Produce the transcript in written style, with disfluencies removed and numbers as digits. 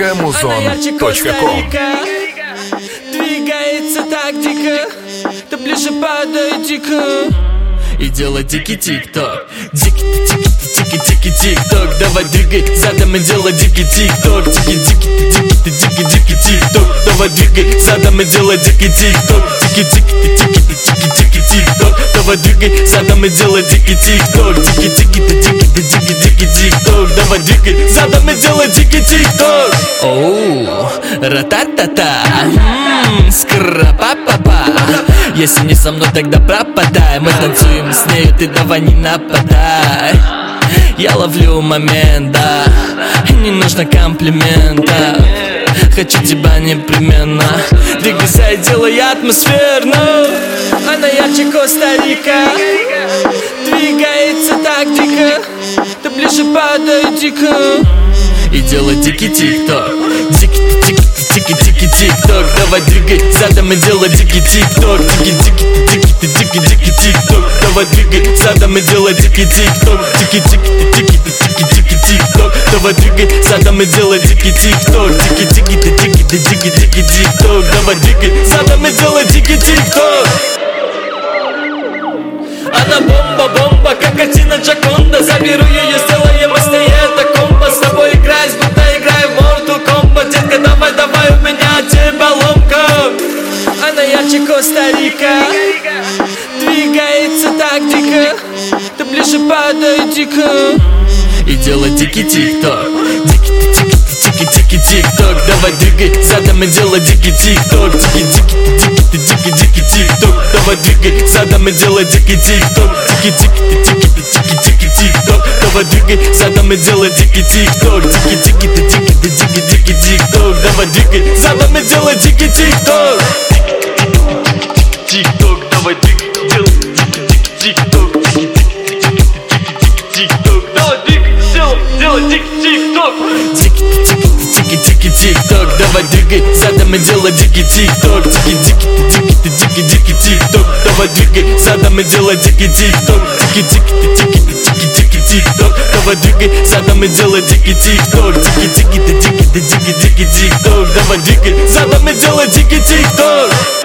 mk.muzon.com. Двигается так дико, ты ближе подойди-ка и делай дикий тик-ток. Дикий тик-ток, давай двигай задом и делай дикий тик-ток. Дикий тик-ток, давай двигай задом и делай дикий тик-ток. Дикий тик-ток, давай двигай задом и делай дикий тик-ток. Дикий тик-ток, давай двигай задом и делай дикий тик-ток. Оу, ра-та-та-та, скра-па-па-па. Если не со мной, тогда пропадай. Мы танцуем с нею, ты давай не нападай. Я ловлю момент, да, не нужно комплимента. Хочу тебя непременно. Двигайся и делай атмосферно. Она ярче Коста-Рика, двигается так дико, ты ближе подойди-ка и делай дикий тик-ток. Дикий тик-ток, давай двигай задом и делай дикий тик-ток. Дикий тик-ток, давай двигай задом и делай дикий тик-ток. Дикий тик-ток, давай двигай задом и делай дикий тик-ток. Дикий тик-ток, давай двигай задом и делай дикий тик-ток. Она бомба, как картина Джаконда. Заберу ее, сделаем быстрее, это комбо. С тобой играть, будто играю в Mortal Kombat. Детка, давай, у меня тебе ломка. Она ярче Коста-Рика, двигается так дико, ты ближе подойди-ка и делай дикий тик-ток. Дикий тик-ток, давай двигай задом и делай дикий тик-ток. Дикий тик-ток, давай двигай задом и делай дикий тик-ток. Дикий тик-ток, давай двигай задом и делай дикий тик-ток. Дикий тик-ток, давай двигай задом и делай дикий тик-ток. Тик-ток, давай двигай, делай тик-ток. Тик-ток, давай двигай, делай тик-ток. Дикий тик-ток, давай двигай задом и делай дикий тик-ток. Дикий тик-ток, давай двигай задом и делай дикий тик-ток. Дикий тик-ток, давай двигай задом и делай дикий тик-ток. Дикий тик-ток, давай двигай задом и делай дикий тик-ток.